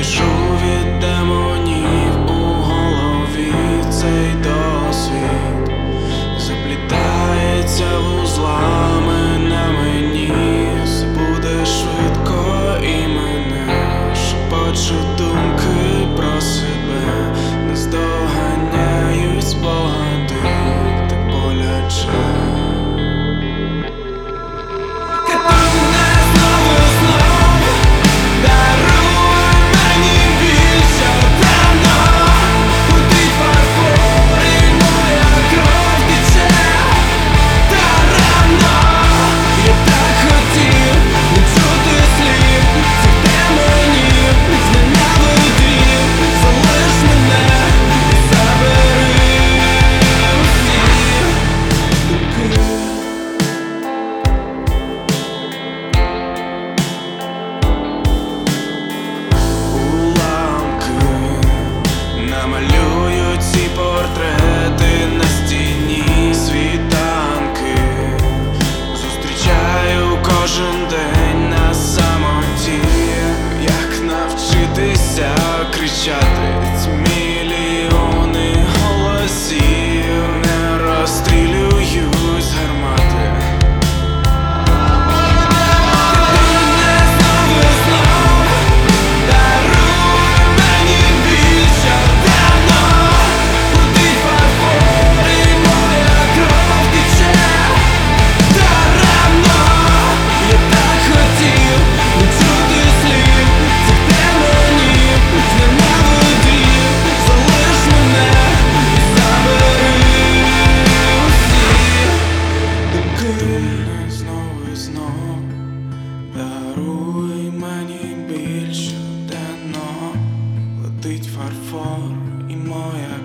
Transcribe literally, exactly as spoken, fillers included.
біжу від демонів у голові. Цей досвід заплітається вузлами на мені. Все буде швидко і мене шепочуть думки про себе, наздоганяють спогади, так боляче. Намалюю ці портрети на стіні, світанки зустрічаю кожен день на самоті. Як навчитися кричати ці мільйони голосів, не розстрілюють з гармати. Знову і знов даруй мені біль щоденно. Летить фарфор і моя